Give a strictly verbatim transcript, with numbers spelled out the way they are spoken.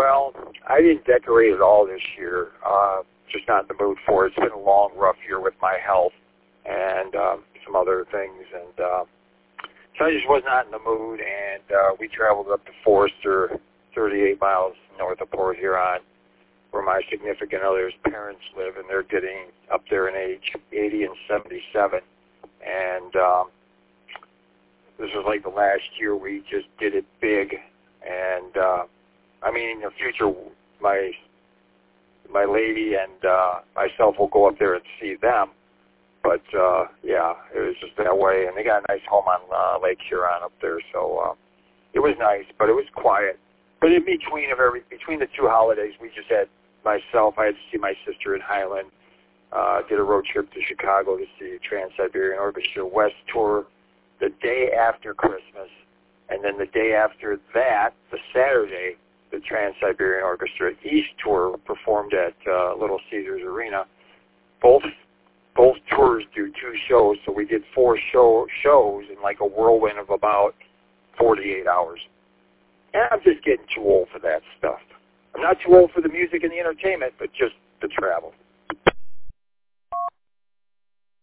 Well, I didn't decorate at all this year. Uh, just not in the mood for it. It's been a long, rough year with my health and um, some other things, and uh, so I just was not in the mood. And uh, we traveled up to Forester, thirty-eight miles north of Port Huron, where my significant other's parents live, and they're getting up there in age, eighty and seventy-seven. And um, this was like the last year we just did it big. And uh, I mean, in the future, my my lady and uh, myself will go up there and see them. But uh, yeah, it was just that way. And they got a nice home on uh, Lake Huron up there, so uh, it was nice, but it was quiet. But in between of every between the two holidays, we just had myself. I had to see my sister in Highland. Uh, did a road trip to Chicago to see Trans-Siberian Orchestra West tour the day after Christmas, and then the day after that, the Saturday, the Trans-Siberian Orchestra East tour performed at uh, Little Caesars Arena. Both both tours do two shows, so we did four show shows in like a whirlwind of about forty-eight hours. And I'm just getting too old for that stuff. I'm not too old for the music and the entertainment, but just the travel.